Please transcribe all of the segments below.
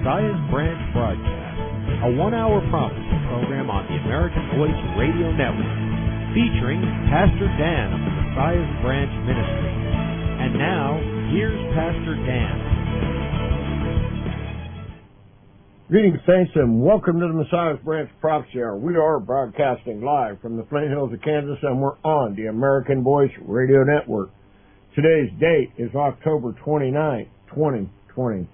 Messiah's Branch broadcast, a one-hour prophecy program on the American Voice Radio Network, featuring Pastor Dan of the Messiah's Branch Ministry. And now, here's Pastor Dan. Greetings, saints, and welcome to the Messiah's Branch Prophecy Hour. We are broadcasting live from the Flint Hills of Kansas, and we're on the American Voice Radio Network. Today's date is October 29th, 2020.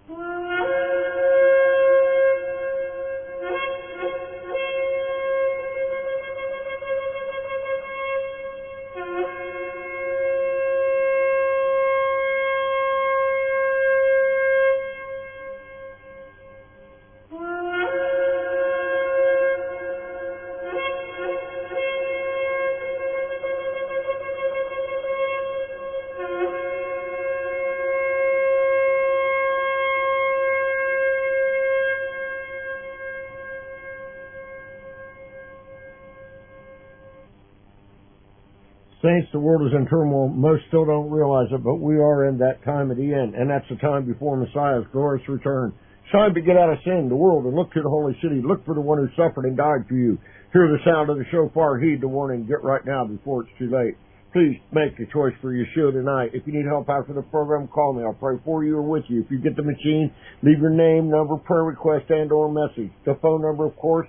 Saints, the world is in turmoil. Most still don't realize it, but we are in that time of the end, and that's the time before Messiah's glorious return. It's time to get out of sin, the world, and look to the holy city. Look for the one who suffered and died for you. Hear the sound of the shofar, heed the warning. Get right now before it's too late. Please make a choice for Yeshua tonight. If you need help after the program, call me. I'll pray for you or with you. If you get the machine, leave your name, number, prayer request, and or message. The phone number, of course,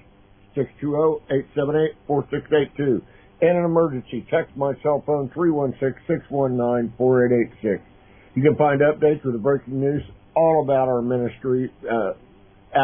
620-878-4682. And an emergency, text my cell phone, 316-619-4886. You can find updates with the breaking news all about our ministry at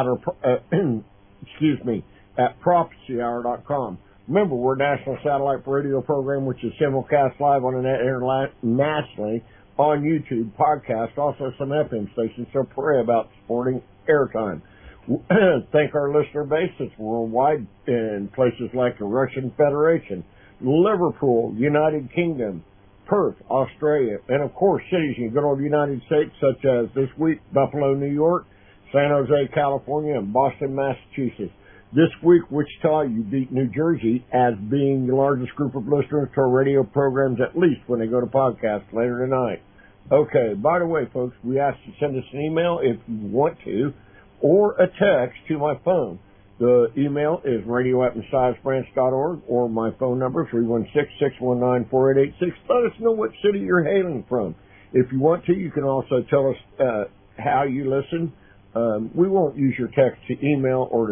prophecyhour.com. Remember, we're a national satellite radio program, which is simulcast live on the net internationally on YouTube, podcast, also some FM stations, so pray about supporting airtime. Thank our listener base that's worldwide in places like the Russian Federation, Liverpool, United Kingdom, Perth, Australia, and of course cities in good old United States such as this week, Buffalo, New York, San Jose, California, and Boston, Massachusetts. This week, Wichita, you beat New Jersey as being the largest group of listeners to our radio programs, at least when they go to podcast later tonight. Okay, by the way, folks, we ask you to send us an email if you want to, or a text to my phone. The email is radio@messiahsbranch.org, or my phone number, 316-619-4886. Let us know what city you're hailing from. If you want to, you can also tell us how you listen. We won't use your text to email or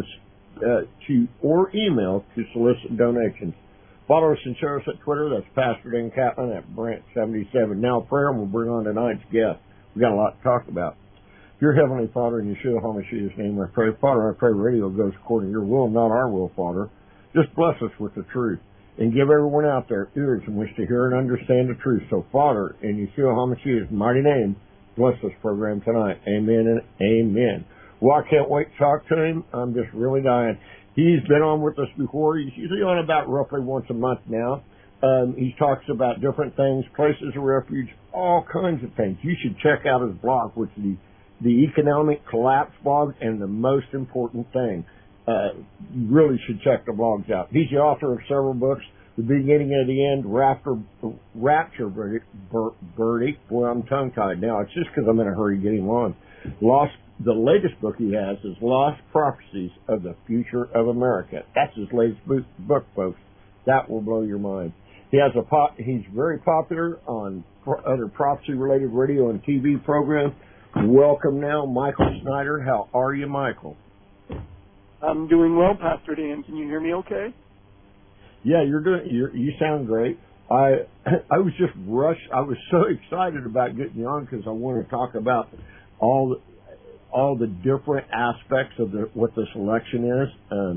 email to solicit donations. Follow us and share us at Twitter. That's Pastor Dan Catlin at Branch77. Now prayer, and we'll bring on tonight's guest. We've got a lot to talk about. Your Heavenly Father, in Yeshua HaMashiach's name, I pray. Father, I pray radio goes according to your will, not our will, Father. Just bless us with the truth and give everyone out there ears in which to hear and understand the truth. So, Father, in Yeshua HaMashiach's mighty name, bless this program tonight. Amen and amen. Well, I can't wait to talk to him. I'm just really dying. He's been on with us before. He's usually on about roughly once a month now. He talks about different things, places of refuge, all kinds of things. You should check out his blog, which is the Economic Collapse blog, and the most important thing, you really should check the blogs out. He's the author of several books, The Beginning and the End, Rapture Verdict. Boy, I'm tongue-tied now. It's just because I'm in a hurry to get him on. The latest book he has is Lost Prophecies of the Future of America. That's his latest book, folks. That will blow your mind. He's very popular on other prophecy-related radio and TV programs. Welcome now, Michael Snyder. How are you, Michael? I'm doing well, Pastor Dan. Can you hear me okay? Yeah, you sound great. I was just rushed. I was so excited about getting you on because I want to talk about all the different aspects of what this election is,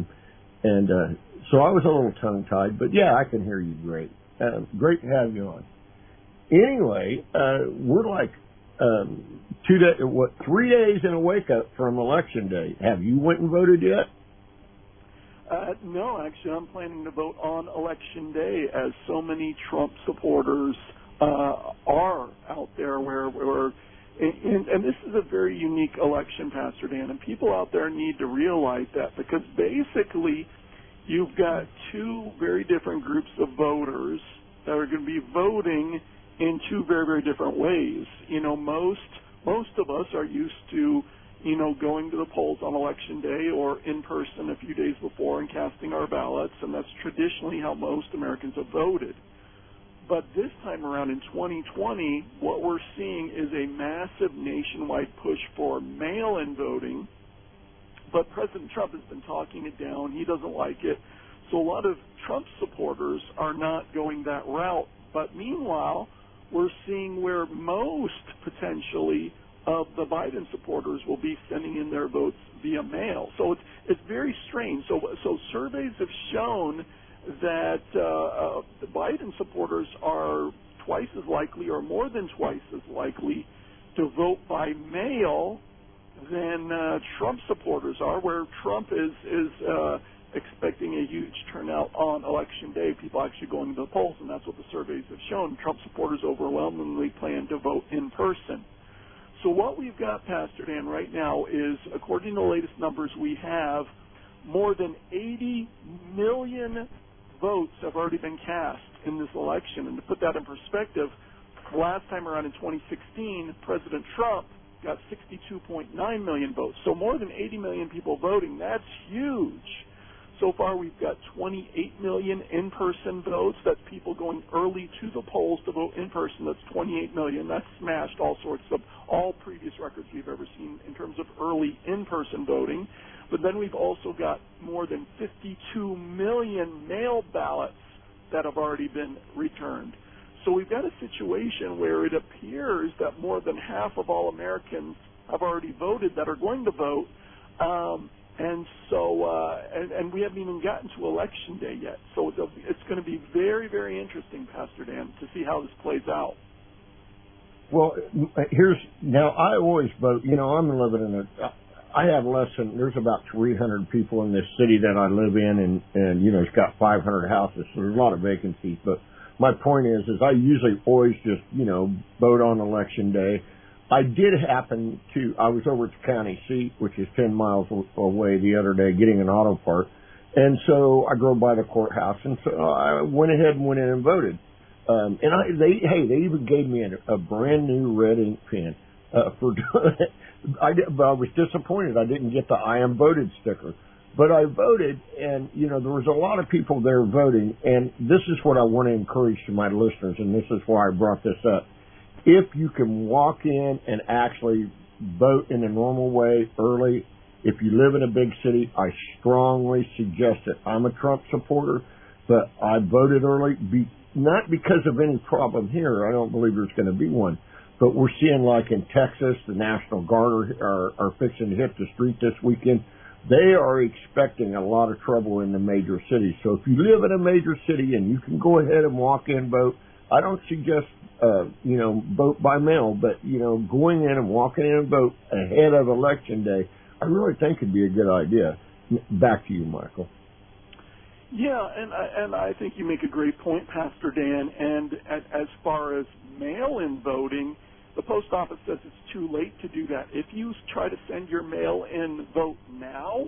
so I was a little tongue-tied. But yeah, I can hear you great. Great to have you on. Anyway, we're like 3 days in a wake-up from Election Day. Have you went and voted yet? No, actually, I'm planning to vote on Election Day, as so many Trump supporters are out there. And this is a very unique election, Pastor Dan, and people out there need to realize that, because basically you've got two very different groups of voters that are going to be voting in two very, very different ways. You know, most of us are used to, going to the polls on Election Day or in person a few days before and casting our ballots, and that's traditionally how most Americans have voted. But this time around in 2020, what we're seeing is a massive nationwide push for mail-in voting, but President Trump has been talking it down. He doesn't like it. So a lot of Trump supporters are not going that route. But meanwhile, we're seeing where most potentially of the Biden supporters will be sending in their votes via mail. So it's very strange. So surveys have shown that the Biden supporters are twice as likely or more than twice as likely to vote by mail than Trump supporters are, where Trump is expecting a huge turnout on Election Day, people actually going to the polls, and that's what the surveys have shown. Trump supporters overwhelmingly plan to vote in person. So what we've got, Pastor Dan, right now is, according to the latest numbers we have, more than 80 million votes have already been cast in this election. And to put that in perspective, last time around in 2016, President Trump got 62.9 million votes. So more than 80 million people voting. That's huge. So far, we've got 28 million in-person votes. That's people going early to the polls to vote in person. That's 28 million. That's smashed all previous records we've ever seen in terms of early in-person voting. But then we've also got more than 52 million mail ballots that have already been returned. So we've got a situation where it appears that more than half of all Americans have already voted that are going to vote. And we haven't even gotten to Election Day yet. So it's going to be very, very interesting, Pastor Dan, to see how this plays out. Well, now I always vote. I'm living I have there's about 300 people in this city that I live in, and it's got 500 houses, so there's a lot of vacancies. But my point is I usually always just, vote on Election Day. I was over at the county seat, which is 10 miles away the other day, getting an auto part. And so I drove by the courthouse, and so I went ahead and went in and voted. They even gave me a brand new red ink pen, for doing it. But I was disappointed I didn't get the I am voted sticker. But I voted, and, there was a lot of people there voting, and this is what I want to encourage to my listeners, and this is why I brought this up. If you can walk in and actually vote in a normal way early, if you live in a big city, I strongly suggest it. I'm a Trump supporter, but I voted early, not because of any problem here. I don't believe there's going to be one. But we're seeing, like in Texas, the National Guard are fixing to hit the street this weekend. They are expecting a lot of trouble in the major cities. So if you live in a major city and you can go ahead and walk in and vote, I don't suggest, vote by mail, but, going in and walking in and vote ahead of Election Day, I really think it'd be a good idea. Back to you, Michael. Yeah, and I think you make a great point, Pastor Dan. And as far as mail-in voting, the post office says it's too late to do that. If you try to send your mail-in vote now,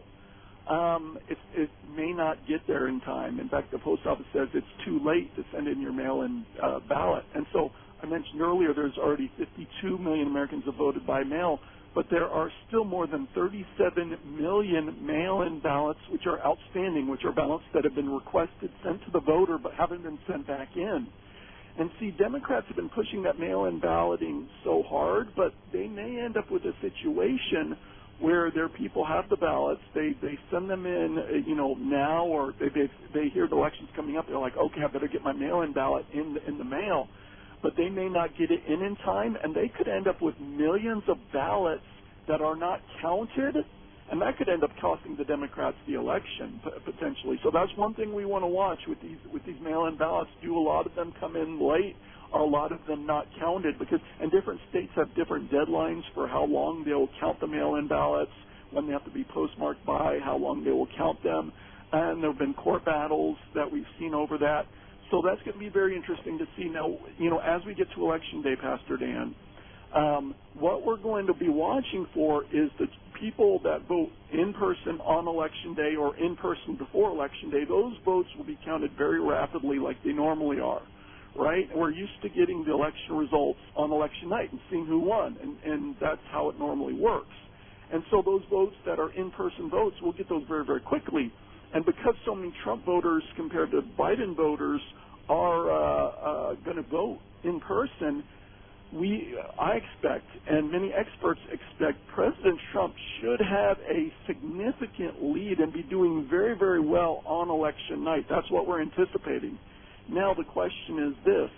it may not get there in time. In fact, the post office says it's too late to send in your mail-in ballot. And so I mentioned earlier there's already 52 million Americans have voted by mail, but there are still more than 37 million mail-in ballots which are outstanding, which are ballots that have been requested, sent to the voter, but haven't been sent back in. And see, Democrats have been pushing that mail-in balloting so hard, but they may end up with a situation where their people have the ballots, they send them in, now, or they hear the election's coming up, they're like, okay, I better get my mail-in ballot in the mail. But they may not get it in time, and they could end up with millions of ballots that are not counted, and that could end up costing the Democrats the election potentially. So that's one thing we want to watch with these mail-in ballots. Do a lot of them come in late? Are a lot of them not counted? And different states have different deadlines for how long they'll count the mail-in ballots, when they have to be postmarked by, how long they will count them. And there have been court battles that we've seen over that. So that's going to be very interesting to see. Now, as we get to Election Day, Pastor Dan, what we're going to be watching for is the people that vote in person on Election Day or in person before Election Day. Those votes will be counted very rapidly like they normally are, right? We're used to getting the election results on election night and seeing who won, and that's how it normally works. And so those votes that are in-person votes, we'll get those very, very quickly. And because so many Trump voters compared to Biden voters are going to vote in person, I expect, and many experts expect, President Trump should have a significant lead and be doing very, very well on election night. That's what we're anticipating. Now the question is this.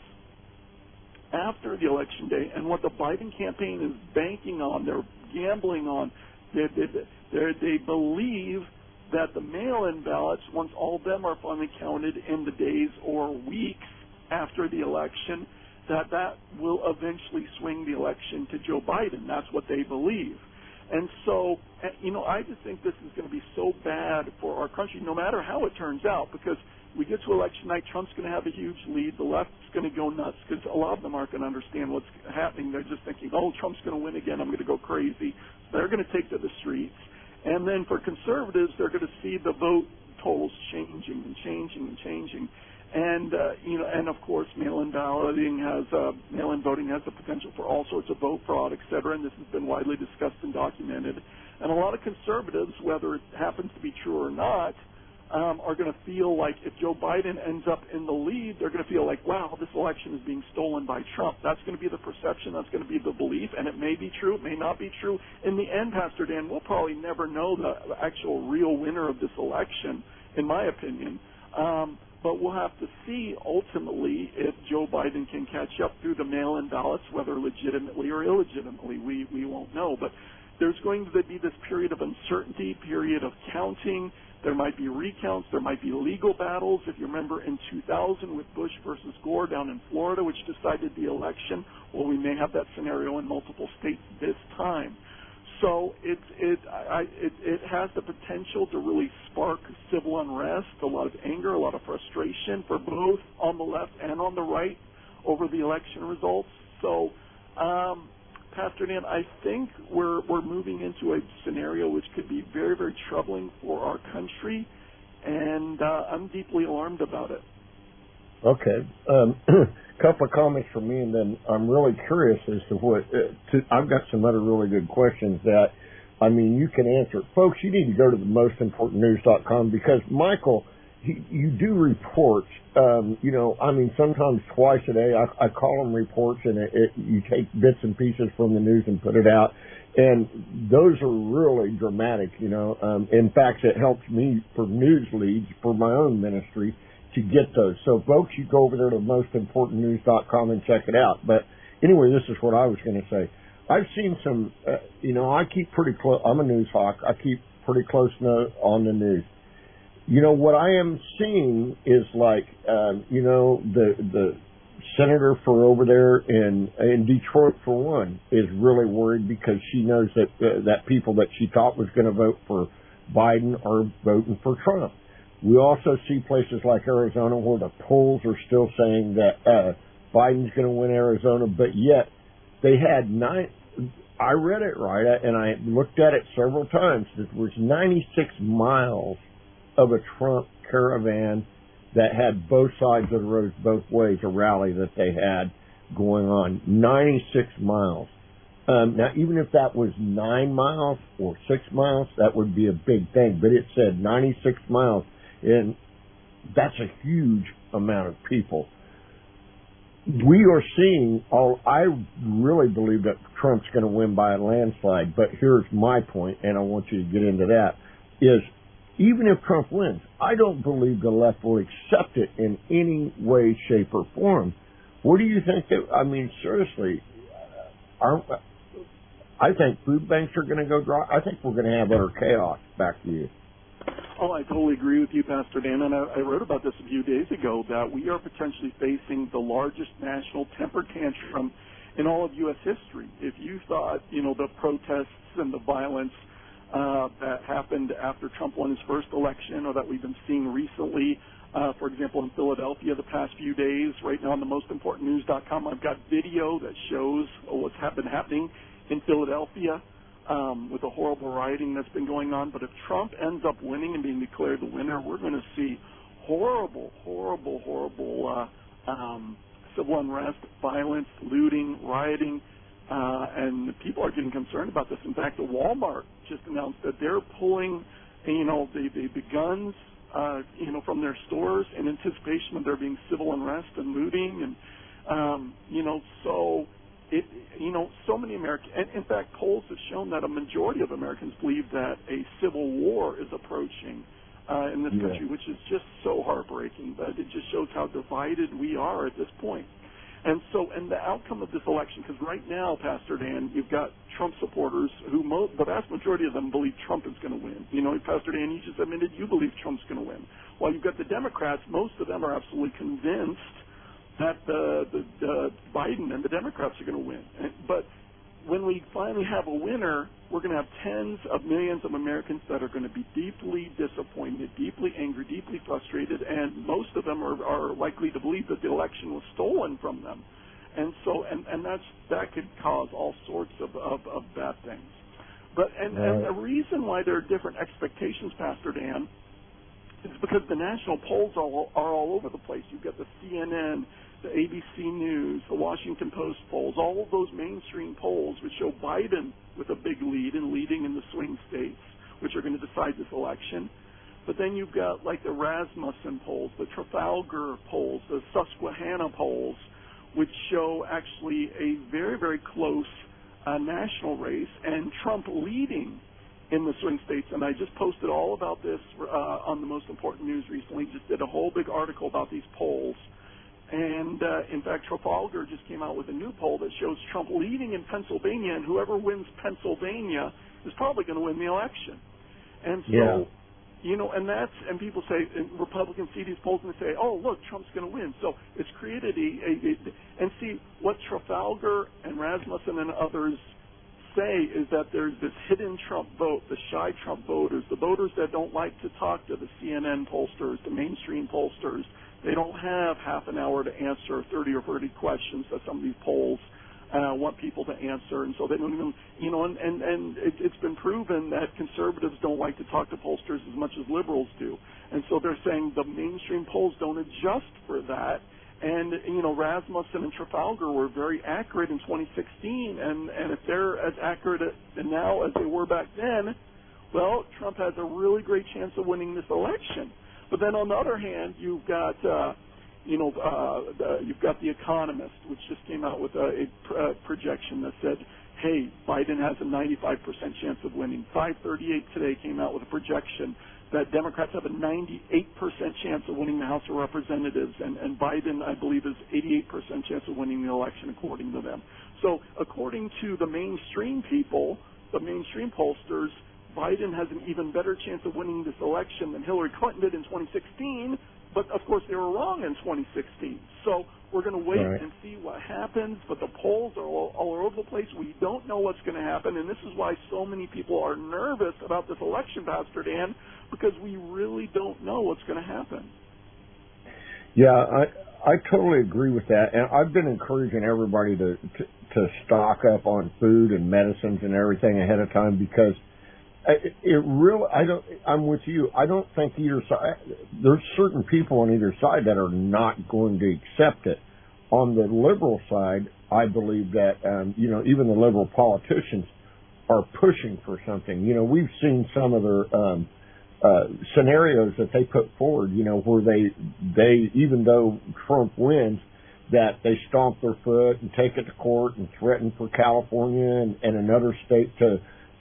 After the election day, and what the Biden campaign is banking on, they're gambling on, they believe that the mail-in ballots, once all of them are finally counted in the days or weeks after the election, that will eventually swing the election to Joe Biden. That's what they believe. And so, I just think this is going to be so bad for our country, no matter how it turns out, because we get to election night, Trump's going to have a huge lead. The left's going to go nuts because a lot of them aren't going to understand what's happening. They're just thinking, oh, Trump's going to win again. I'm going to go crazy. So they're going to take to the streets. And then for conservatives, they're going to see the vote totals changing and changing and changing. And, and of course, mail-in voting has the potential for all sorts of vote fraud, et cetera, and this has been widely discussed and documented. And a lot of conservatives, whether it happens to be true or not, are going to feel like if Joe Biden ends up in the lead, they're going to feel like, wow, this election is being stolen by Trump. That's going to be the perception. That's going to be the belief, and it may be true. It may not be true. In the end, Pastor Dan, we'll probably never know the actual real winner of this election, in my opinion. But we'll have to see ultimately if Joe Biden can catch up through the mail-in ballots, whether legitimately or illegitimately. We won't know. But there's going to be this period of uncertainty, period of counting. There might be recounts. There might be legal battles. If you remember in 2000 with Bush versus Gore down in Florida, which decided the election, well, we may have that scenario in multiple states this time. So it has the potential to really spark civil unrest, a lot of anger, a lot of frustration for both on the left and on the right over the election results. So, Pastor Dan, I think we're moving into a scenario which could be very, very troubling for our country, and I'm deeply alarmed about it. Okay. Couple of comments from me, and then I'm really curious as to what. I've got some other really good questions that, you can answer. Folks, you need to go to the mostimportantnews.com because, Michael, you do reports, sometimes twice a day. I call them reports, and you take bits and pieces from the news and put it out. And those are really dramatic, In fact, it helps me for news leads for my own ministry to get those. So, folks, you go over there to mostimportantnews.com and check it out. But anyway, this is what I was going to say. I've seen some, I keep pretty close. I'm a news hawk. I keep pretty close on the news. What I am seeing is like, the senator for over there in Detroit, for one, is really worried because she knows that that people that she thought was going to vote for Biden are voting for Trump. We also see places like Arizona where the polls are still saying that Biden's going to win Arizona, but yet they had I read it right, and I looked at it several times. There was 96 miles of a Trump caravan that had both sides of the road both ways, a rally that they had going on. 96 miles. Now, even if that was 9 miles or 6 miles, that would be a big thing. But it said 96 miles, and that's a huge amount of people. We are seeing I really believe that Trump's going to win by a landslide, but here's my point, and I want you to get into that, is even if Trump wins, I don't believe the left will accept it in any way, shape, or form. What do you think? Seriously, I think food banks are going to go dry. I think we're going to have utter chaos. Back to you. Oh, I totally agree with you, Pastor Dan, and I wrote about this a few days ago, that we are potentially facing the largest national temper tantrum in all of U.S. history. If you thought, the protests and the violence that happened after Trump won his first election, or that we've been seeing recently, for example, in Philadelphia the past few days, right now on the mostimportantnews.com, I've got video that shows what's been happening in Philadelphia. With the horrible rioting that's been going on. But if Trump ends up winning and being declared the winner, we're going to see horrible civil unrest, violence, looting, rioting, and people are getting concerned about this. In fact, the Walmart just announced that they're pulling, the guns, from their stores in anticipation of there being civil unrest and looting, and so many Americans. And in fact, polls have shown that a majority of Americans believe that a civil war is approaching in this country, which is just so heartbreaking. But it just shows how divided we are at this point. And the outcome of this election, because right now, Pastor Dan, you've got Trump supporters who the vast majority of them believe Trump is going to win. Pastor Dan, you just admitted you believe Trump's going to win. While you've got the Democrats, most of them are absolutely convinced that the Biden and the Democrats are going to win. But when we finally have a winner, we're going to have tens of millions of Americans that are going to be deeply disappointed, deeply angry, deeply frustrated, and most of them are likely to believe that the election was stolen from them. And so, and that could cause all sorts of bad things. But and the reason why there are different expectations, Pastor Dan, is because the national polls are all over the place. You've got the CNN, the ABC News, the Washington Post polls, all of those mainstream polls which show Biden with a big lead and leading in the swing states, which are going to decide this election. But then you've got like the Rasmussen polls, the Trafalgar polls, the Susquehanna polls, which show actually a very, very close national race and Trump leading in the swing states. And I just posted all about this on the Most Important News recently, just did a whole big article about these polls. And, in fact, Trafalgar just came out with a new poll that shows Trump leading in Pennsylvania, and whoever wins Pennsylvania is probably going to win the election. And so, and people say, and Republicans see these polls and they say, oh, look, Trump's going to win. So it's created and see, what Trafalgar and Rasmussen and others say is that there's this hidden Trump vote, the shy Trump voters, the voters that don't like to talk to the CNN pollsters, the mainstream pollsters. They don't have half an hour to answer 30 or 40 questions that some of these polls want people to answer, and so they don't even, and it's been proven that conservatives don't like to talk to pollsters as much as liberals do, and so they're saying the mainstream polls don't adjust for that, and Rasmussen and Trafalgar were very accurate in 2016, and if they're as accurate now as they were back then, well, Trump has a really great chance of winning this election. But then on the other hand, you've got you've got The Economist, which just came out with a projection that said, hey, Biden has a 95% chance of winning. 538 today came out with a projection that Democrats have a 98% chance of winning the House of Representatives, and Biden, I believe, is 88% chance of winning the election, according to them. So according to the mainstream people, the mainstream pollsters, Biden has an even better chance of winning this election than Hillary Clinton did in 2016, but of course they were wrong in 2016. So we're going to wait and see what happens, but the polls are all over the place. We don't know what's going to happen, and this is why so many people are nervous about this election, Pastor Dan, because we really don't know what's going to happen. Yeah, I totally agree with that, and I've been encouraging everybody to stock up on food and medicines and everything ahead of time, because I'm with you. I don't think either side, there's certain people on either side that are not going to accept it. On the liberal side, I believe that, even the liberal politicians are pushing for something. We've seen some of their scenarios that they put forward, where they, even though Trump wins, that they stomp their foot and take it to court and threaten for California and another state to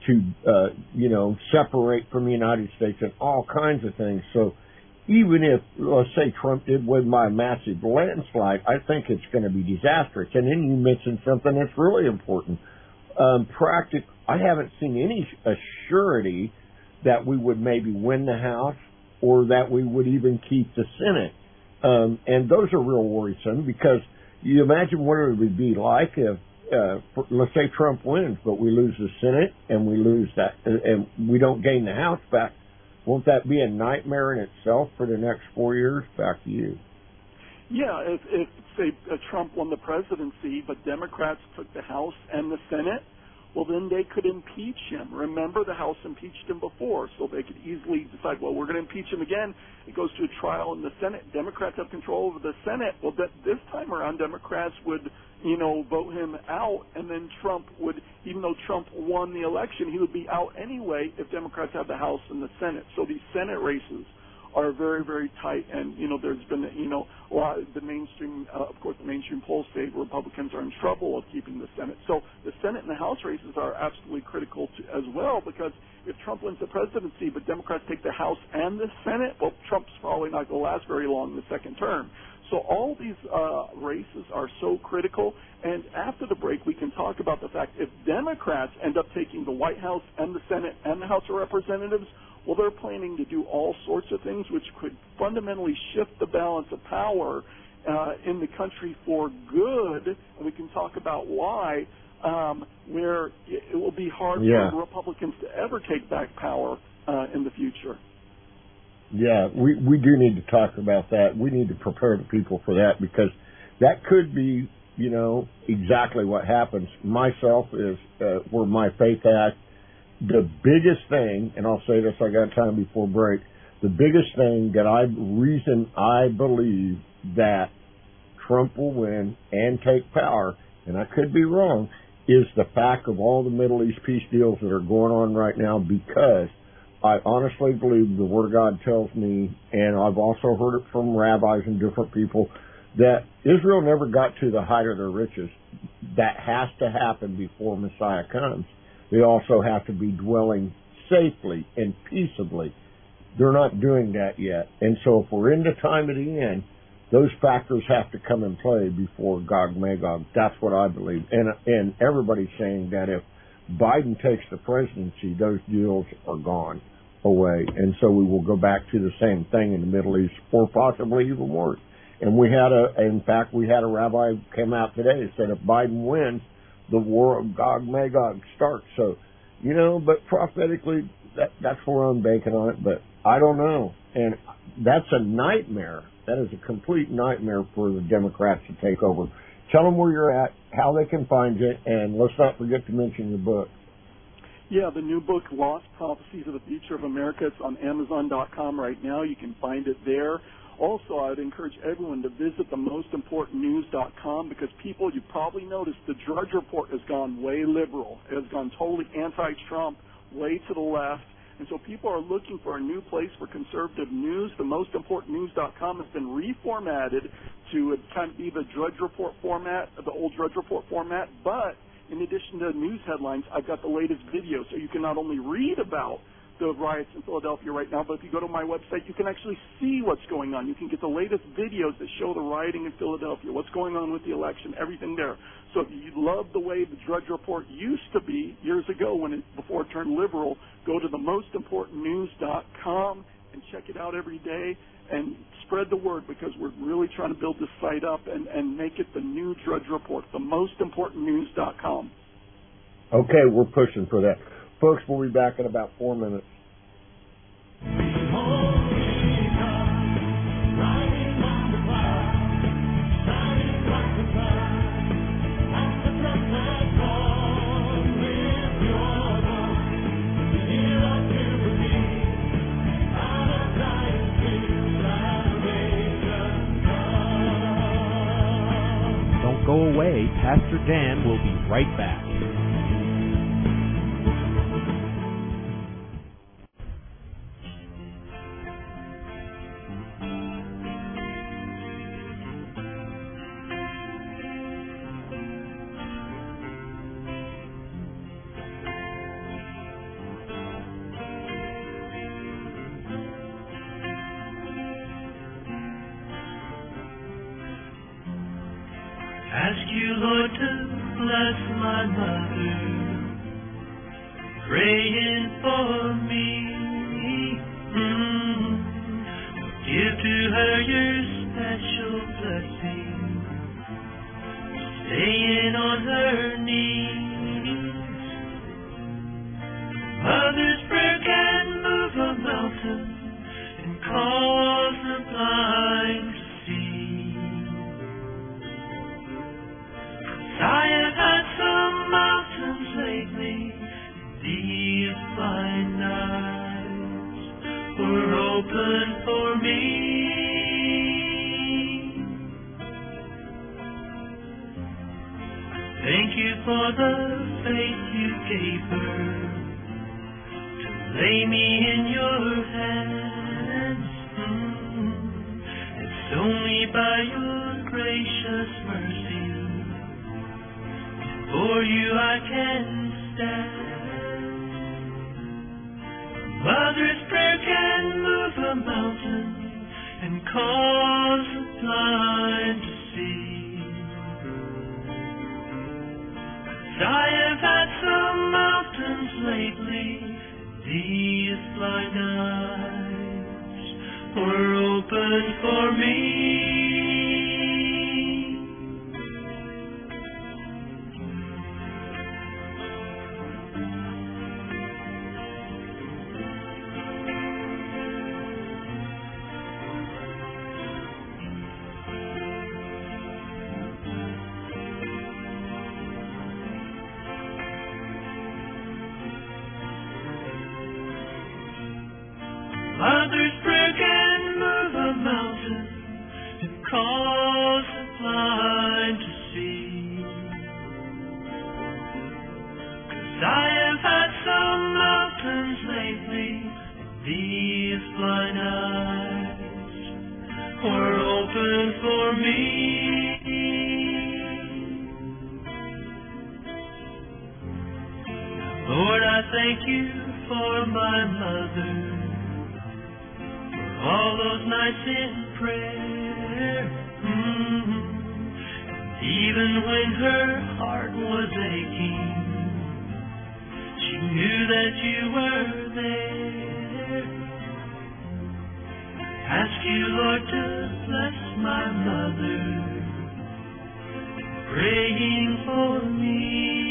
separate from the United States and all kinds of things. So even if, let's say, Trump did win by a massive landslide, I think it's going to be disastrous. And then you mentioned something that's really important. I haven't seen any assurity that we would maybe win the House or that we would even keep the Senate. And those are real worrisome, because you imagine what it would be like if, let's say Trump wins, but we lose the Senate and we lose that, and we don't gain the House back. Won't that be a nightmare in itself for the next 4 years? Back to you. Yeah, if say Trump won the presidency, but Democrats took the House and the Senate, well, then they could impeach him. Remember, the House impeached him before, so they could easily decide, well, we're going to impeach him again. It goes to a trial in the Senate. Democrats have control over the Senate. Well, this time around, Democrats would, vote him out, and then Trump would, even though Trump won the election, he would be out anyway if Democrats have the House and the Senate. So these Senate races are very, very tight, and there's been a lot of the mainstream, of course, the mainstream polls say Republicans are in trouble of keeping the Senate. So the Senate and the House races are absolutely critical as well, because if Trump wins the presidency but Democrats take the House and the Senate, well, Trump's probably not going to last very long in the second term. So all these races are so critical, and after the break we can talk about the fact if Democrats end up taking the White House and the Senate and the House of Representatives, well, they're planning to do all sorts of things which could fundamentally shift the balance of power in the country for good, and we can talk about why, where it will be hard for Republicans to ever take back power in the future. Yeah, we do need to talk about that. We need to prepare the people for that, because that could be, exactly what happens. Myself is where my faith at. The biggest thing, and I'll say this, I got time before break, the biggest thing that I believe that Trump will win and take power, and I could be wrong, is the fact of all the Middle East peace deals that are going on right now, because I honestly believe the Word of God tells me, and I've also heard it from rabbis and different people, that Israel never got to the height of their riches. That has to happen before Messiah comes. They also have to be dwelling safely and peaceably. They're not doing that yet. And so if we're in the time of the end, those factors have to come in play before Gog Magog. That's what I believe. And everybody's saying that if Biden takes the presidency, those deals are gone away. And so we will go back to the same thing in the Middle East, or possibly even worse. And we had a rabbi who came out today and said if Biden wins, the war of Gog Magog starts. So, but prophetically, that's where I'm banking on it. But I don't know. And that's a nightmare. That is a complete nightmare for the Democrats to take over. Tell them where you're at, how they can find you, and let's not forget to mention your book. Yeah, the new book, Lost Prophecies of the Future of America, it's on Amazon.com right now. You can find it there. Also, I would encourage everyone to visit themostimportantnews.com, because people, you probably noticed, the Drudge Report has gone way liberal. It has gone totally anti-Trump, way to the left. And so people are looking for a new place for conservative news. Themostimportantnews.com has been reformatted to kind of be the Drudge Report format, the old Drudge Report format. But in addition to news headlines, I've got the latest videos. So you can not only read about the riots in Philadelphia right now, but if you go to my website, you can actually see what's going on. You can get the latest videos that show the rioting in Philadelphia, what's going on with the election, everything there. So if you love the way the Drudge Report used to be years ago before it turned liberal, go to themostimportantnews.com and check it out every day and spread the word, because we're really trying to build this site up and make it the new Drudge Report, themostimportantnews.com. Okay, we're pushing for that. Folks, we'll be back in about 4 minutes. Don't go away. Pastor Dan will be right back. Ask you, Lord, to bless my mother, praying for me. Give to her your special blessing, staying on her knees. Mother's prayer can move a mountain and cause the blind to see. I have had some mountains lately open for me. Thank you for the faith you gave her to lay me in your hands. It's only by your gracious mercy for you I can stand. Mother's prayer can move a mountain and cause the blind to see. I have had some mountains lately, these blind eyes were open for me. Mother's prayer can move a mountain and cause the blind to see. 'Cause I have had some mountains lately, and these blind eyes were open for me. Lord, I thank you for my mother. All those nights in prayer, even when her heart was aching, she knew that you were there. Ask you, Lord, to bless my mother, praying for me.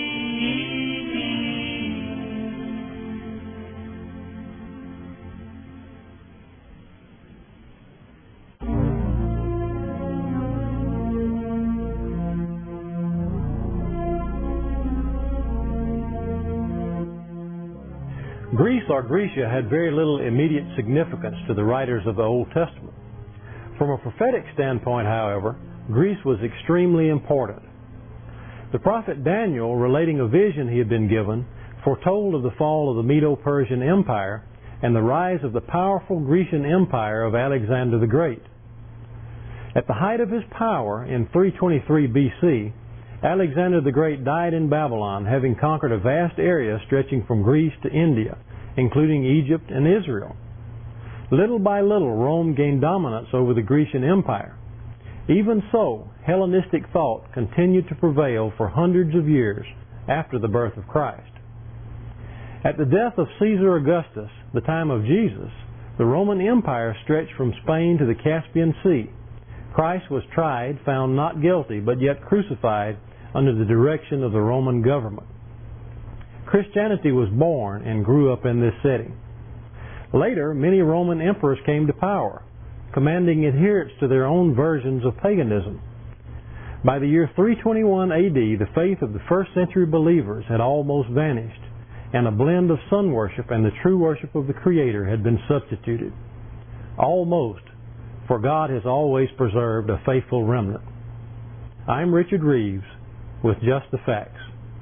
Greece or Grecia had very little immediate significance to the writers of the Old Testament. From a prophetic standpoint, however, Greece was extremely important. The prophet Daniel, relating a vision he had been given, foretold of the fall of the Medo-Persian Empire and the rise of the powerful Grecian Empire of Alexander the Great. At the height of his power in 323 BC, Alexander the Great died in Babylon, having conquered a vast area stretching from Greece to India, including Egypt and Israel. Little by little, Rome gained dominance over the Grecian Empire. Even so, Hellenistic thought continued to prevail for hundreds of years after the birth of Christ. At the death of Caesar Augustus, the time of Jesus, the Roman Empire stretched from Spain to the Caspian Sea. Christ was tried, found not guilty, but yet crucified under the direction of the Roman government. Christianity was born and grew up in this setting. Later, many Roman emperors came to power, commanding adherence to their own versions of paganism. By the year 321 AD, the faith of the first century believers had almost vanished, and a blend of sun worship and the true worship of the Creator had been substituted. Almost, for God has always preserved a faithful remnant. I'm Richard Reeves with Just the Facts.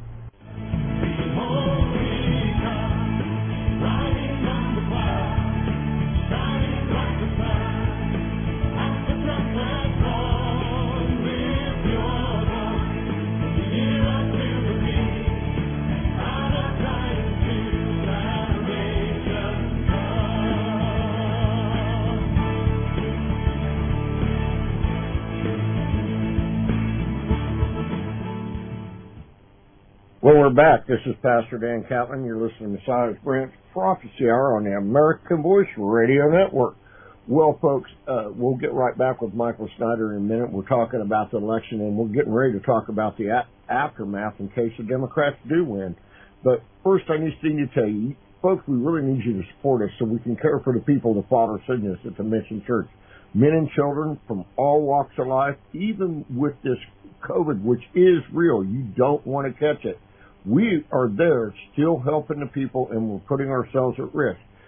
Well, we're back. This is Pastor Dan Catlin. You're listening to Messiah's Branch Prophecy Hour on the American Voice Radio Network. Well, folks, we'll get right back with Michael Snyder in a minute. We're talking about the election, and we're getting ready to talk about the aftermath in case the Democrats do win. But first, I need to tell you, folks, we really need you to support us so we can care for the people the Father sent us at the Mission Church. Men and children from all walks of life, even with this COVID, which is real. You don't want to catch it. We are there still helping the people, and we're putting ourselves at risk.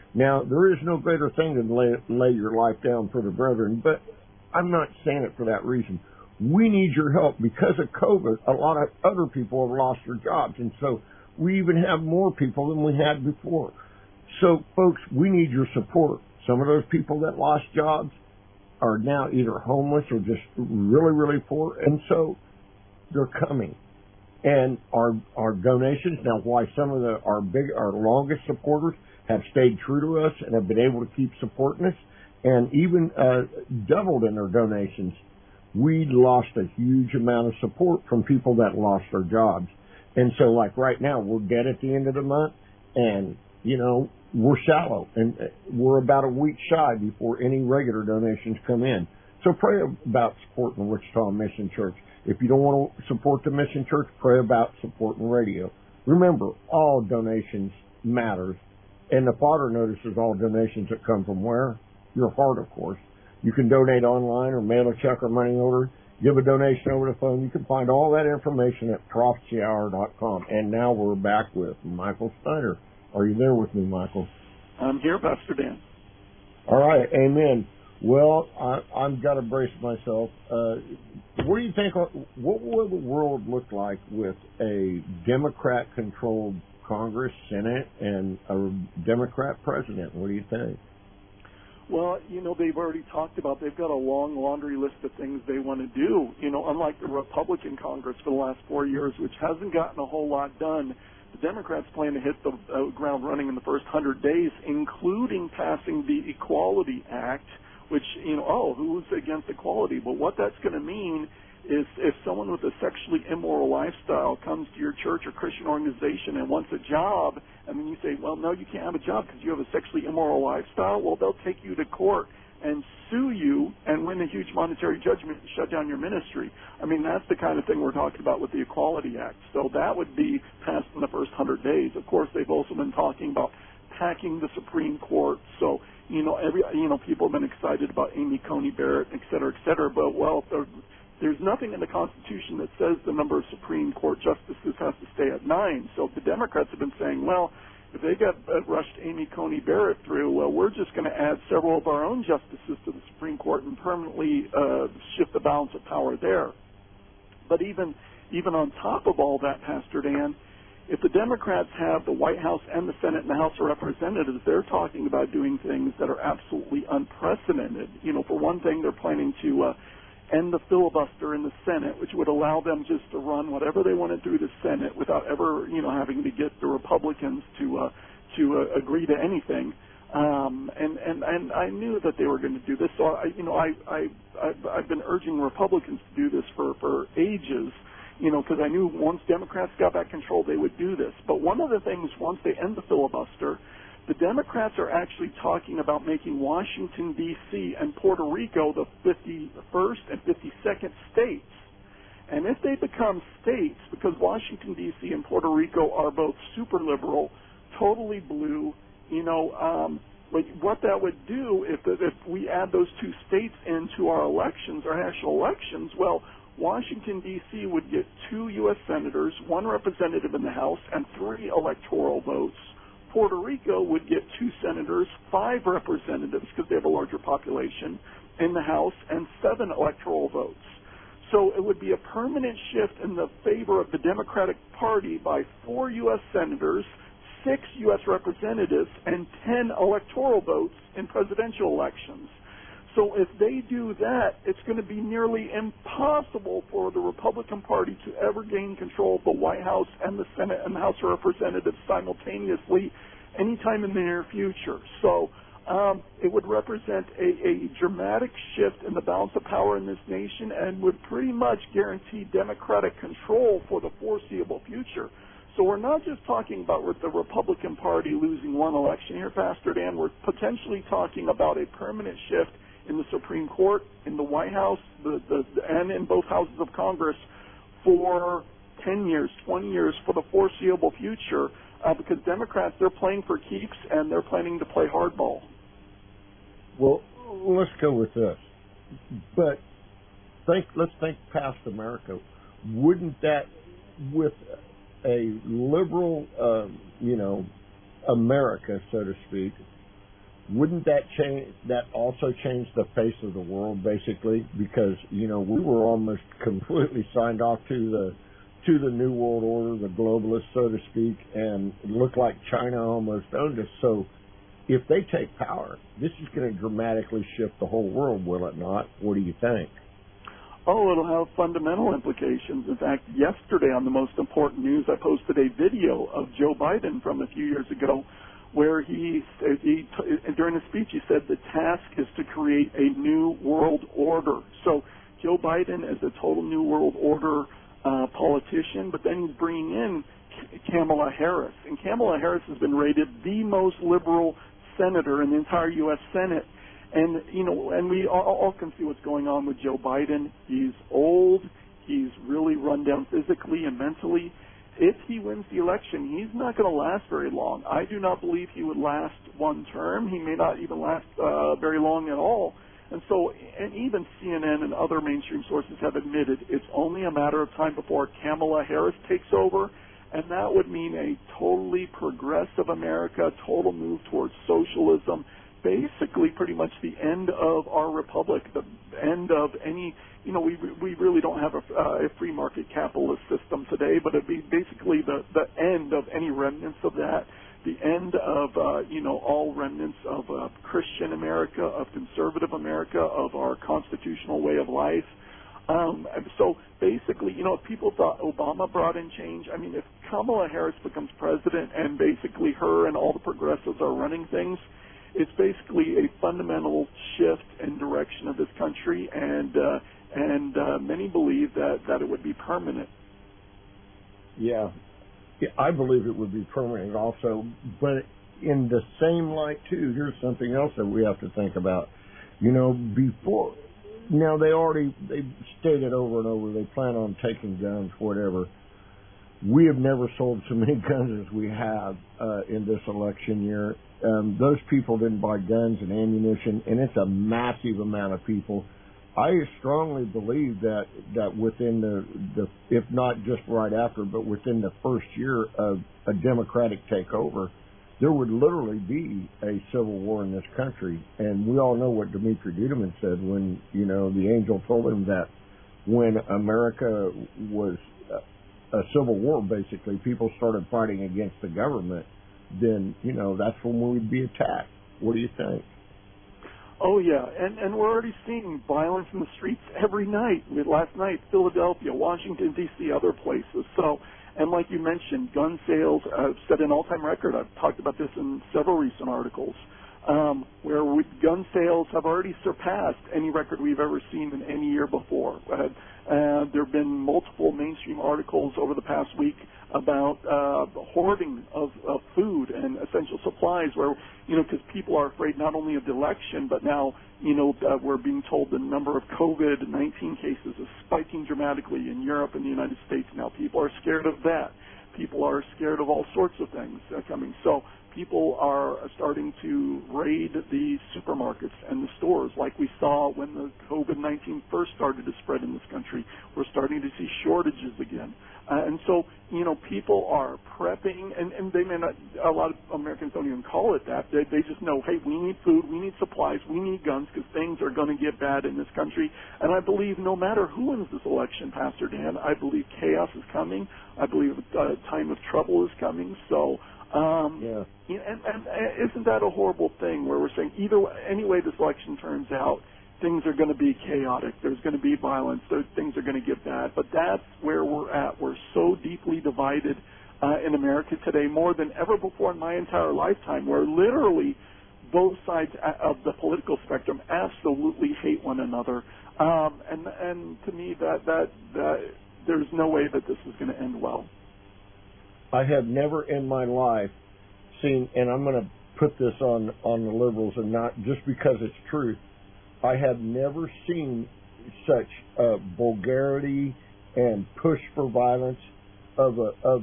Now, there is no greater thing than lay your life down for the brethren, but I'm not saying it for that reason. We need your help. Because of COVID, a lot of other people have lost their jobs, and so we even have more people than we had before. So, folks, we need your support. Some of those people that lost jobs are now either homeless or just really, really poor, and so they're coming. And our donations, now why some of our longest supporters have stayed true to us and have been able to keep supporting us and even doubled in their donations. We lost a huge amount of support from people that lost their jobs. And so like right now, we're dead at the end of the month and, you know, we're shallow and we're about a week shy before any regular donations come in. So pray about supporting the Wichita Mission Church. If you don't want to support the Mission Church, pray about supporting radio. Remember, all donations matters. And the Father notices all donations that come from where? Your heart, of course. You can donate online or mail a check or money order. Give a donation over the phone. You can find all that information at prophecyhour.com. And now we're back with Michael Snyder. Are you there with me, Michael? I'm here, Pastor Dan. All right, amen. Well, I've got to brace myself. What do you think? What will the world look like with a Democrat-controlled Congress, Senate, and a Democrat president? What do you think? Well, you know, they've already talked about, they've got a long laundry list of things they want to do. You know, unlike the Republican Congress for the last 4 years, which hasn't gotten a whole lot done, the Democrats plan to hit the ground running in the first 100 days, including passing the Equality Act, which, you know, who's against equality? But what that's going to mean is if someone with a sexually immoral lifestyle comes to your church or Christian organization and wants a job, and then you say, well, no, you can't have a job because you have a sexually immoral lifestyle, well, they'll take you to court and sue you and win a huge monetary judgment and shut down your ministry. I mean, that's the kind of thing we're talking about with the Equality Act. So that would be passed in the first 100 days. Of course, they've also been talking about packing the Supreme Court. So, you know, people have been excited about Amy Coney Barrett, et cetera, but, well, there's nothing in the Constitution that says the number of Supreme Court justices has to stay at 9. So the Democrats have been saying, well, if they got rushed Amy Coney Barrett through, well, we're just going to add several of our own justices to the Supreme Court and permanently shift the balance of power there. But even on top of all that, Pastor Dan, if the Democrats have the White House and the Senate and the House of Representatives, they're talking about doing things that are absolutely unprecedented. You know, for one thing, they're planning to end the filibuster in the Senate, which would allow them just to run whatever they want to do to the Senate without ever, you know, having to get the Republicans to agree to anything. And I knew that they were going to do this, so I've been urging Republicans to do this for ages, you know, because I knew once Democrats got back control, they would do this. But one of the things, once they end the filibuster, the Democrats are actually talking about making Washington, D.C. and Puerto Rico the 51st and 52nd states. And if they become states, because Washington, D.C. and Puerto Rico are both super liberal, totally blue, you know, what that would do if we add those two states into our elections, our national elections, well, Washington, D.C. would get 2 U.S. senators, 1 representative in the House, and 3 electoral votes. Puerto Rico would get 2 senators, 5 representatives, because they have a larger population, in the House, and 7 electoral votes. So it would be a permanent shift in the favor of the Democratic Party by 4 U.S. senators, 6 U.S. representatives, and 10 electoral votes in presidential elections. So if they do that, it's going to be nearly impossible for the Republican Party to ever gain control of the White House and the Senate and the House of Representatives simultaneously anytime in the near future. So it would represent a dramatic shift in the balance of power in this nation and would pretty much guarantee Democratic control for the foreseeable future. So we're not just talking about with the Republican Party losing one election here, Pastor Dan. We're potentially talking about a permanent shift in the Supreme Court, in the White House, and in both houses of Congress for 10 years, 20 years, for the foreseeable future, because Democrats, they're playing for keeps, and they're planning to play hardball. Well, let's go with this. But let's think past America. Wouldn't that, with a liberal, America, so to speak, wouldn't that also change the face of the world, basically? Because, we were almost completely signed off to the New World Order, the globalists, so to speak, and it looked like China almost owned us. So if they take power, this is going to dramatically shift the whole world, will it not? What do you think? Oh, it'll have fundamental implications. In fact, yesterday on the Most Important News, I posted a video of Joe Biden from a few years ago where he during a speech, he said the task is to create a new world order. So Joe Biden is a total new world order politician, but then he's bringing in Kamala Harris. And Kamala Harris has been rated the most liberal senator in the entire U.S. Senate. And, and we all can see what's going on with Joe Biden. He's old. He's really run down physically and mentally. If he wins the election, he's not going to last very long. I do not believe he would last one term. He may not even last very long at all. And so, and even CNN and other mainstream sources have admitted it's only a matter of time before Kamala Harris takes over, and that would mean a totally progressive America, total move towards socialism, basically pretty much the end of our republic, the end of any, we really don't have a free market capitalist system today, but it'd be basically the end of any remnants of that, the end of, all remnants of Christian America, of conservative America, of our constitutional way of life. So basically, if people thought Obama brought in change, if Kamala Harris becomes president and basically her and all the progressives are running things, it's basically a fundamental shift in direction of this country, and many believe that it would be permanent. Yeah, I believe it would be permanent also, but in the same light too, here's something else that we have to think about. Before, now they stated over and over they plan on taking guns, whatever. We have never sold so many guns as we have in this election year. Those people didn't buy guns and ammunition, and it's a massive amount of people. I strongly believe that within the if not just right after, but within the first year of a Democratic takeover, there would literally be a civil war in this country. And we all know what Dimitri Duduman said when, the angel told him that when America was a civil war, basically, people started fighting against the government, then, that's when we'd be attacked. What do you think? Oh, yeah, and we're already seeing violence in the streets every night. Last night, Philadelphia, Washington, D.C., other places. So, and like you mentioned, gun sales set an all-time record. I've talked about this in several recent articles, where gun sales have already surpassed any record we've ever seen in any year before. There have been multiple mainstream articles over the past week about hoarding of food and essential supplies where, because people are afraid not only of the election, but now, we're being told the number of COVID-19 cases is spiking dramatically in Europe and the United States now. People are scared of that. People are scared of all sorts of things coming. So people are starting to raid the supermarkets and the stores like we saw when the COVID-19 first started to spread in this country. We're starting to see shortages again. And so, people are prepping, and they may not, a lot of Americans don't even call it that. They just know, hey, we need food, we need supplies, we need guns because things are going to get bad in this country. And I believe no matter who wins this election, Pastor Dan, I believe chaos is coming. I believe a time of trouble is coming. So, and isn't that a horrible thing where we're saying any way this election turns out, things are going to be chaotic. There's going to be violence. Things are going to get bad. But that's where we're at. We're so deeply divided in America today, more than ever before in my entire lifetime, where literally both sides of the political spectrum absolutely hate one another. And to me, that there's no way that this is going to end well. I have never in my life seen, and I'm going to put this on the liberals, and not just because it's truth, I have never seen such vulgarity and push for violence of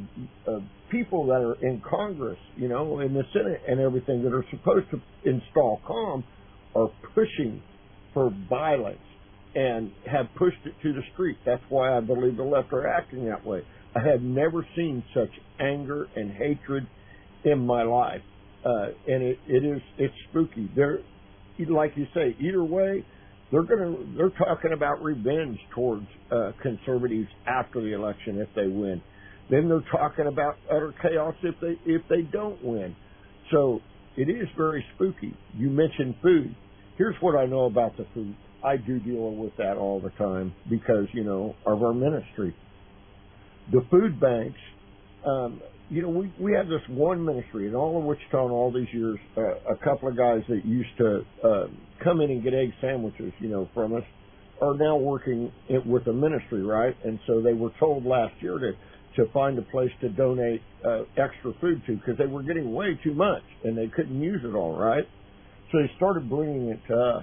people that are in Congress, in the Senate and everything, that are supposed to install calm, are pushing for violence and have pushed it to the street. That's why I believe the left are acting that way. I have never seen such anger and hatred in my life. and it's spooky. They're, like you say, either way, they're talking about revenge towards conservatives after the election if they win. Then they're talking about utter chaos if they don't win. So it is very spooky. You mentioned food. Here's what I know about the food. I do deal with that all the time because, of our ministry. The food banks, we have this one ministry in all of Wichita in all these years, a couple of guys that used to come in and get egg sandwiches, from us, are now working with the ministry, right? And so they were told last year to find a place to donate extra food to because they were getting way too much and they couldn't use it all, right? So they started bringing it to us.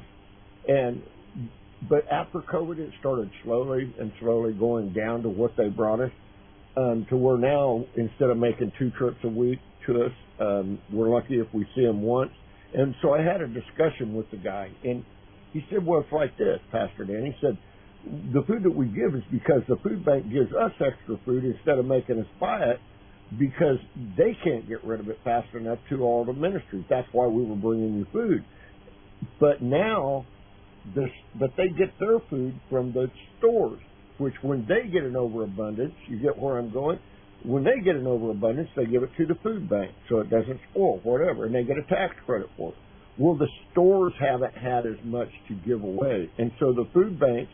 But after COVID, it started slowly going down to what they brought us, to where now, instead of making 2 trips a week to us, we're lucky if we see them once. And so I had a discussion with the guy, and he said, well, it's like this, Pastor Dan. He said, the food that we give is because the food bank gives us extra food instead of making us buy it because they can't get rid of it fast enough to all the ministries. That's why we were bringing you food. But now, but they get their food from the stores, which when they get an overabundance, you get where I'm going? When they get an overabundance, they give it to the food bank so it doesn't spoil, whatever, and they get a tax credit for it. Well, the stores haven't had as much to give away. And so the food banks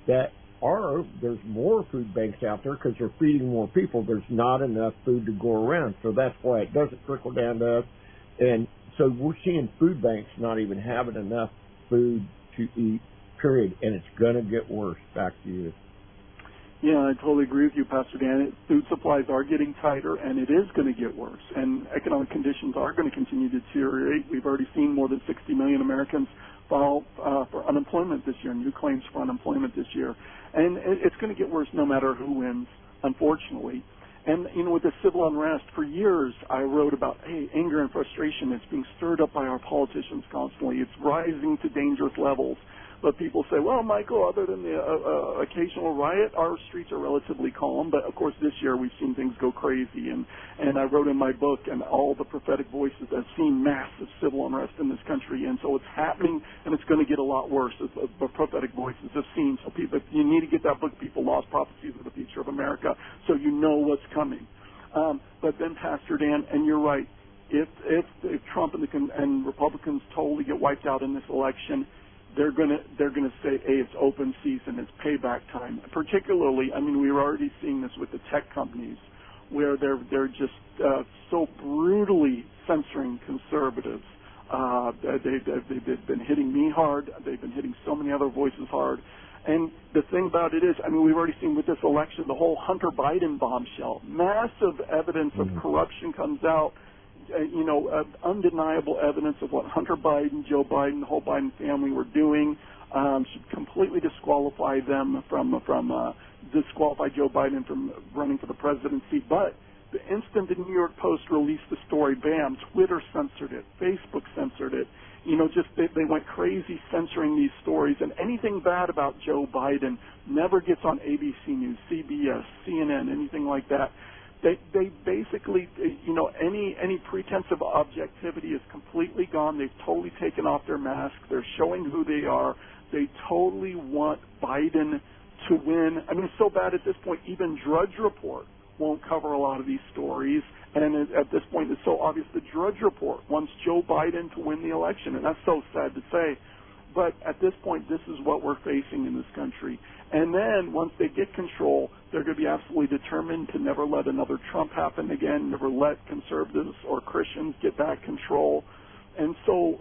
there's more food banks out there because they're feeding more people. There's not enough food to go around. So that's why it doesn't trickle down to us. And so we're seeing food banks not even having enough food to eat, period. And it's going to get worse. Back to you. Yeah, I totally agree with you, Pastor Dan. Food supplies are getting tighter, and it is going to get worse. And economic conditions are going to continue to deteriorate. We've already seen more than 60 million Americans file for unemployment this year, new claims for unemployment this year. And it's going to get worse no matter who wins, unfortunately. And, with the civil unrest, for years I wrote about, anger and frustration. It's being stirred up by our politicians constantly. It's rising to dangerous levels. But people say, well, Michael, other than the occasional riot, our streets are relatively calm. But, of course, this year we've seen things go crazy. And I wrote in my book, and all the prophetic voices have seen massive civil unrest in this country. And so it's happening, and it's going to get a lot worse, as the prophetic voices have seen. So people, you need to get that book, People, Lost Prophecies of the Future of America, so you know what's coming. But then, Pastor Dan, and you're right, if Trump and Republicans totally get wiped out in this election, they're gonna say, hey, it's open season, it's payback time. Particularly, we're already seeing this with the tech companies, where they're just so brutally censoring conservatives. They've been hitting me hard. They've been hitting so many other voices hard. And the thing about it is, we've already seen with this election, the whole Hunter Biden bombshell. Massive evidence of corruption comes out. Undeniable evidence of what Hunter Biden, Joe Biden, the whole Biden family were doing. Should completely disqualify them disqualify Joe Biden from running for the presidency. But the instant the New York Post released the story, bam, Twitter censored it, Facebook censored it. They went crazy censoring these stories, and anything bad about Joe Biden never gets on ABC News, CBS, CNN, anything like that. They basically, any pretense of objectivity is completely gone. They've totally taken off their mask. They're showing who they are. They totally want Biden to win. It's so bad at this point, even Drudge Report won't cover a lot of these stories. And at this point, it's so obvious the Drudge Report wants Joe Biden to win the election, and that's so sad to say. But at this point, this is what we're facing in this country. And then once they get control, they're going to be absolutely determined to never let another Trump happen again, never let conservatives or Christians get back control. And so,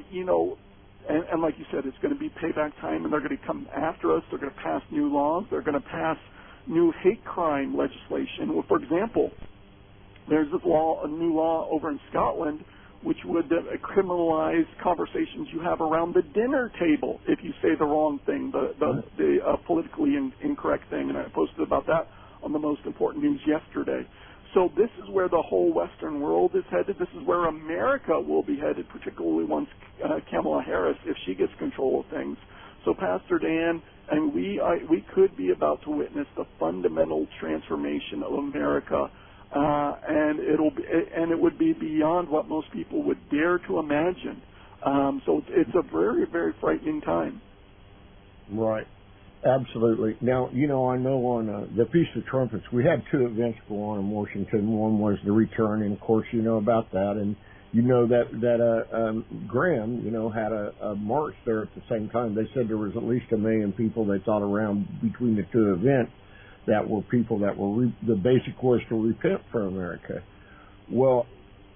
and like you said, it's going to be payback time, and they're going to come after us. They're going to pass new laws. They're going to pass new hate crime legislation. Well, for example, there's a new law over in Scotland which would criminalize conversations you have around the dinner table if you say the wrong thing, the politically incorrect thing. And I posted about that on the Most Important News yesterday. So this is where the whole Western world is headed. This is where America will be headed, particularly once Kamala Harris, if she gets control of things. So, Pastor Dan, and we could be about to witness the fundamental transformation of America and it would be beyond what most people would dare to imagine. So it's a very, very frightening time. Right. Absolutely. Now, I know on the Feast of Trumpets, we had two events go on in Washington. One was the return, and of course, you know about that. And you know that Graham, had a march there at the same time. They said there was at least 1 million people they thought around between the two events that were people that were, the basic was to repent for America. Well,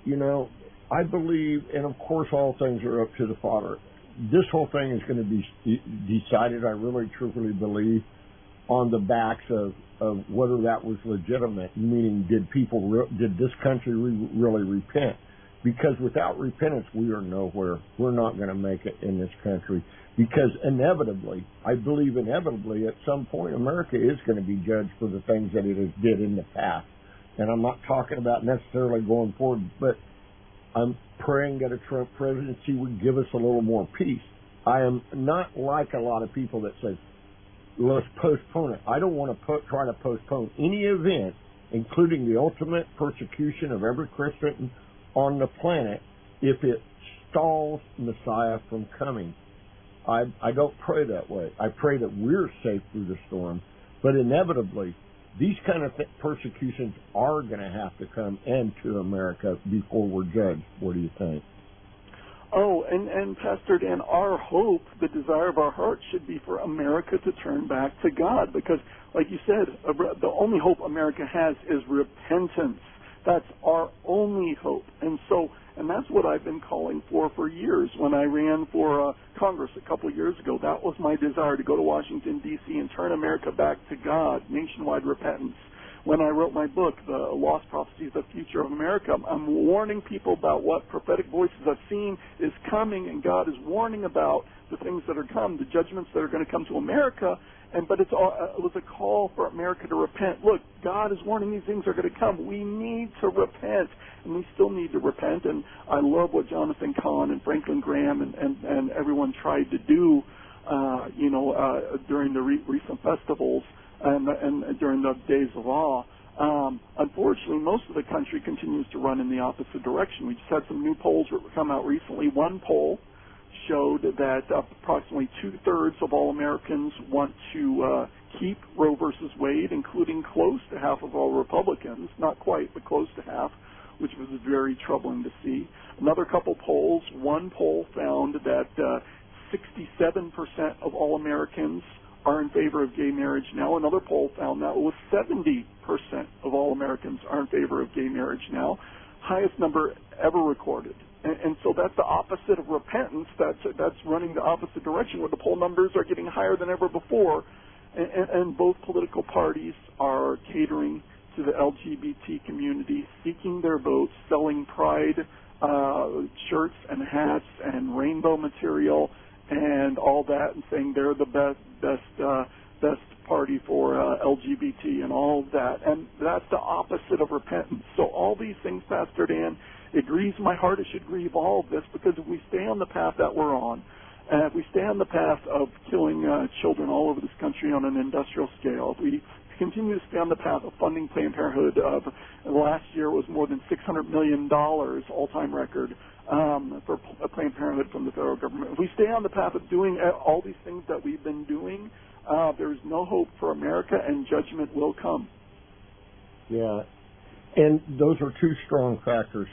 I believe, and of course all things are up to the Father. This whole thing is going to be decided, I really truly believe, on the backs of whether that was legitimate, meaning did this country really repent? Because without repentance, we are nowhere. We're not going to make it in this country. Because inevitably, I believe at some point, America is going to be judged for the things that it has did in the past. And I'm not talking about necessarily going forward, but I'm praying that a Trump presidency would give us a little more peace. I am not like a lot of people that say, let's postpone it. I don't want to try to postpone any event, including the ultimate persecution of every Christian on the planet, if it stalls Messiah from coming. I don't pray that way. I pray that we're safe through the storm, but inevitably, these kind of persecutions are going to have to come into America before we're judged. What do you think? Oh, and Pastor Dan, our hope, the desire of our heart should be for America to turn back to God, because, like you said, the only hope America has is repentance. That's our only hope. And that's what I've been calling for years. When I ran for Congress a couple of years ago, that was my desire, to go to Washington, D.C. and turn America back to God, nationwide repentance. When I wrote my book, The Lost Prophecies of the Future of America, I'm warning people about what prophetic voices I've seen is coming, and God is warning about the things that are come, the judgments that are going to come to America. But it was a call for America to repent. Look, God is warning these things are going to come. We need to repent, and we still need to repent. And I love what Jonathan Cahn and Franklin Graham and everyone tried to do, during the recent festivals and during the days of awe. Unfortunately, most of the country continues to run in the opposite direction. We just had some new polls come out recently. One poll showed that approximately 2/3 of all Americans want to keep Roe versus Wade, including close to half of all Republicans, not quite, but close to half, which was very troubling to see. Another couple polls, one poll found that 67% of all Americans are in favor of gay marriage now. Another poll found that was 70% of all Americans are in favor of gay marriage now, highest number ever recorded. And so that's the opposite of repentance. That's running the opposite direction, where the poll numbers are getting higher than ever before. And both political parties are catering to the LGBT community, seeking their votes, selling pride shirts and hats and rainbow material and all that, and saying they're the best party for LGBT and all of that. And that's the opposite of repentance. So all these things, Pastor Dan, it grieves my heart. It should grieve all of this, because if we stay on the path that we're on, and if we stay on the path of killing children all over this country on an industrial scale, if we continue to stay on the path of funding Planned Parenthood, last year was more than $600 million, all-time record, for Planned Parenthood from the federal government. If we stay on the path of doing all these things that we've been doing, there's no hope for America, and judgment will come. Yeah, and those are two strong factors.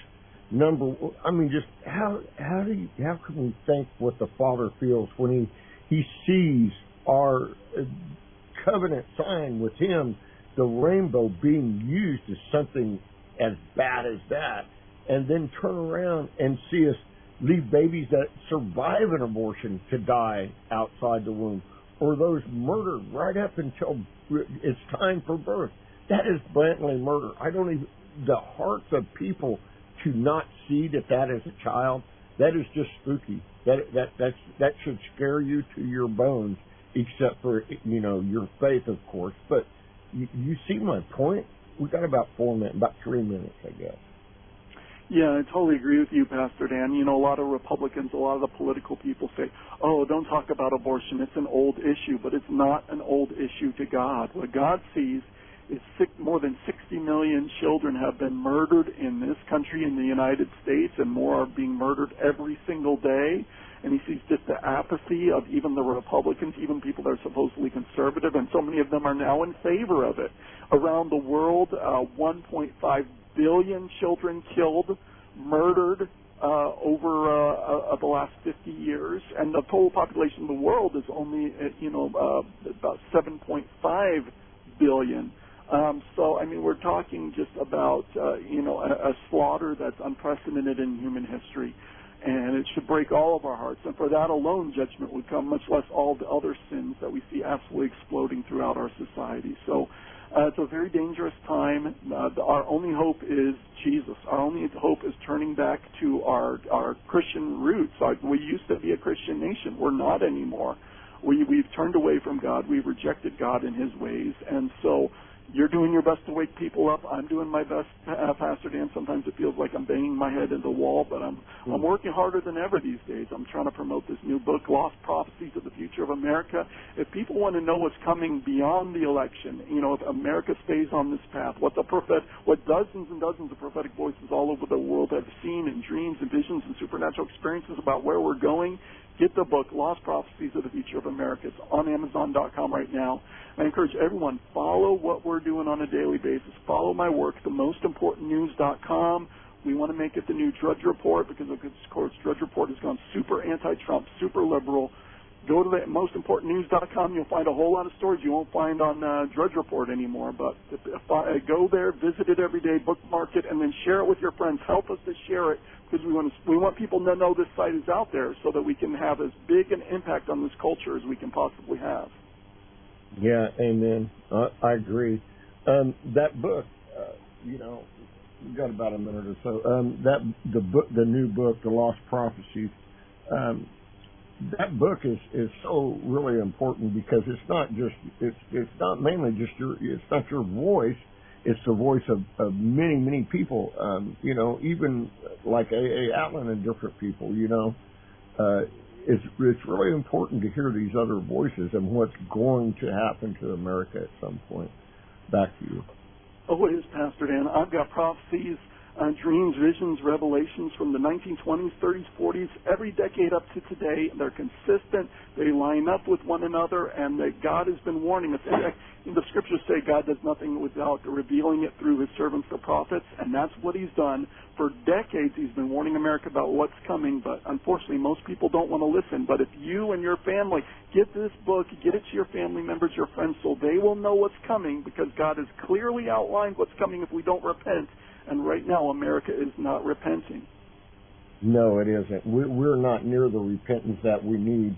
Just how can we think what the Father feels when he sees our covenant sign with Him, the rainbow, being used as something as bad as that, and then turn around and see us leave babies that survive an abortion to die outside the womb, or those murdered right up until it's time for birth. That is blatantly murder. The hearts of people to not see that is a child, that is just spooky. That should scare you to your bones, except for, your faith, of course. But you see my point? We've got about 3 minutes, I guess. Yeah, I totally agree with you, Pastor Dan. A lot of Republicans, a lot of the political people say, oh, don't talk about abortion. It's an old issue, but it's not an old issue to God. What God sees more than 60 million children have been murdered in this country, in the United States, and more are being murdered every single day. And he sees just the apathy of even the Republicans, even people that are supposedly conservative, and so many of them are now in favor of it. Around the world, 1.5 billion children killed, murdered over the last 50 years, and the total population of the world is only, about 7.5 billion. So, I mean, we're talking just about, a slaughter that's unprecedented in human history. And it should break all of our hearts. And for that alone, judgment would come, much less all the other sins that we see absolutely exploding throughout our society. So it's a very dangerous time. Our only hope is Jesus. Our only hope is turning back to our Christian roots. We used to be a Christian nation. We're not anymore. We've turned away from God. We've rejected God and His ways. And so you're doing your best to wake people up. I'm doing my best, Pastor Dan. Sometimes it feels like I'm banging my head into the wall, but I'm working harder than ever these days. I'm trying to promote this new book, Lost Prophecies of the Future of America. If people want to know what's coming beyond the election, if America stays on this path, what dozens and dozens of prophetic voices all over the world have seen in dreams and visions and supernatural experiences about where we're going, get the book, Lost Prophecies of the Future of America. It's on Amazon.com right now. I encourage everyone, follow what we're doing on a daily basis. Follow my work, themostimportantnews.com. We want to make it the new Drudge Report because, of course, Drudge Report has gone super anti-Trump, super liberal. Go to the mostimportantnews.com. You'll find a whole lot of stories you won't find on Drudge Report anymore. But go there, visit it every day, bookmark it, and then share it with your friends. Help us to share it because we want people to know this site is out there so that we can have as big an impact on this culture as we can possibly have. Yeah, amen. I agree. That book, we've got about a minute or so. The new book, The Lost Prophecies. That book is so really important because it's not mainly just it's not your voice. It's the voice of many people. Even like A.A. Allen and different people. It's really important to hear these other voices and what's going to happen to America at some point. Back to you. Oh, it is, Pastor Dan. I've got prophecies, dreams, visions, revelations from the 1920s, 30s, 40s, every decade up to today. They're consistent. They line up with one another, and that God has been warning us. The scriptures say God does nothing without revealing it through His servants, the prophets, and that's what He's done. For decades, He's been warning America about what's coming, but unfortunately, most people don't want to listen. But if you and your family get this book, get it to your family members, your friends, so they will know what's coming, because God has clearly outlined what's coming if we don't repent. And right now, America is not repenting. No, it isn't. We're not near the repentance that we need.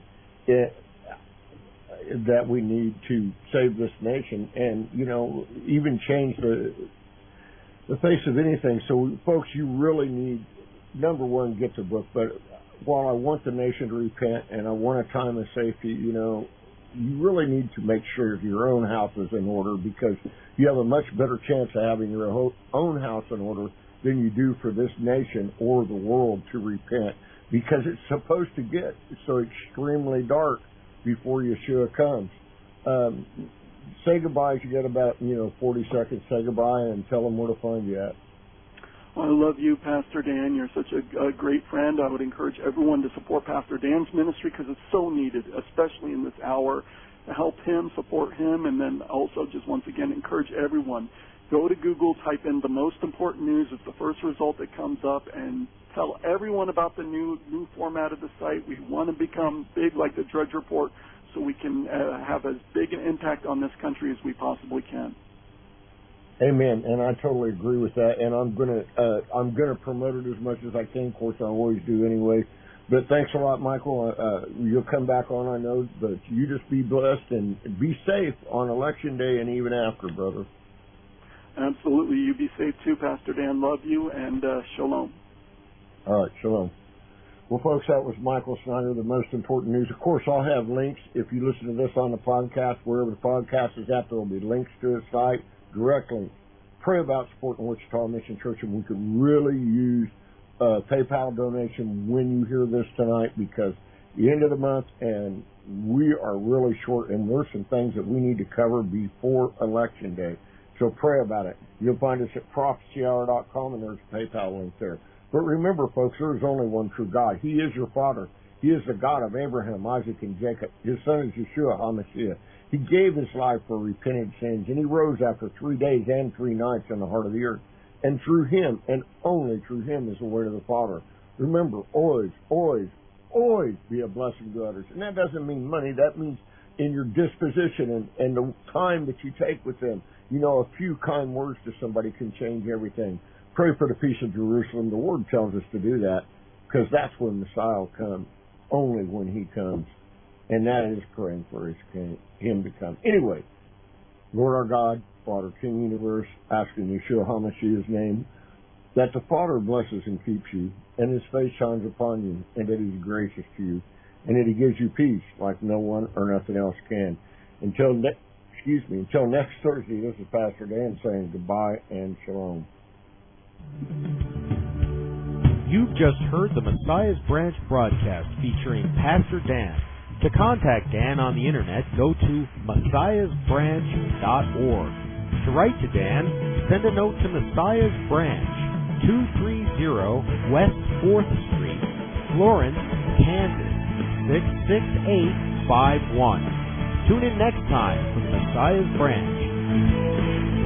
That we need to save this nation, and even change the face of anything. So, folks, you really need, number one, get the book. But while I want the nation to repent, and I want a time of safety, you really need to make sure your own house is in order, because you have a much better chance of having your own house in order than you do for this nation or the world to repent, because it's supposed to get so extremely dark before Yeshua comes. Say goodbye. You got about 40 seconds. Say goodbye and tell them where to find you at. Well, I love you, Pastor Dan. You're such a great friend. I would encourage everyone to support Pastor Dan's ministry because it's so needed, especially in this hour. To help him, support him, and then also just once again encourage everyone. Go to Google, type in the most important news. It's the first result that comes up, and tell everyone about the new format of the site. We want to become big like the Drudge Report so we can have as big an impact on this country as we possibly can. Amen, and I totally agree with that. And I'm gonna promote it as much as I can. Of course, I always do anyway. But thanks a lot, Michael. You'll come back on, I know. But you just be blessed and be safe on Election Day and even after, brother. Absolutely. You be safe too, Pastor Dan. Love you, and shalom. All right, shalom. Well, folks, that was Michael Snyder, the most important news. Of course, I'll have links. If you listen to this on the podcast, wherever the podcast is at, there will be links to his site, direct links. Pray about supporting Wichita Mission Church, and we could really use PayPal donation when you hear this tonight, because the end of the month and we are really short, and there's some things that we need to cover before Election Day So pray about it. You'll find us at prophecyhour.com, and there's a PayPal link there. But remember, folks, there is only one true God. He is your Father. He is the God of Abraham, Isaac, and Jacob. His son is Yeshua HaMashiach. He gave his life for repented sins, and he rose after 3 days and 3 nights in the heart of the earth. And through him, and only through him, is the way to the Father. Remember, always, always, always be a blessing to others. And that doesn't mean money. That means in your disposition and the time that you take with them. You know, a few kind words to somebody can change everything. Pray for the peace of Jerusalem. The Word tells us to do that, because that's when Messiah will come, only when he comes. And that is praying for him to come. Anyway, Lord our God, Father, King Universe, asking Yeshua HaMashiach's name, that the Father blesses and keeps you, and his face shines upon you, and that he's gracious to you, and that he gives you peace like no one or nothing else can. Until next Thursday, this is Pastor Dan saying goodbye and shalom. You've just heard the Messiah's Branch broadcast featuring Pastor Dan. To contact Dan on the internet, go to messiahsbranch.org. To write to Dan, send a note to Messiah's Branch, 230 West 4th Street, Florence, Kansas, 66851. Tune in next time for the Messiah's Branch.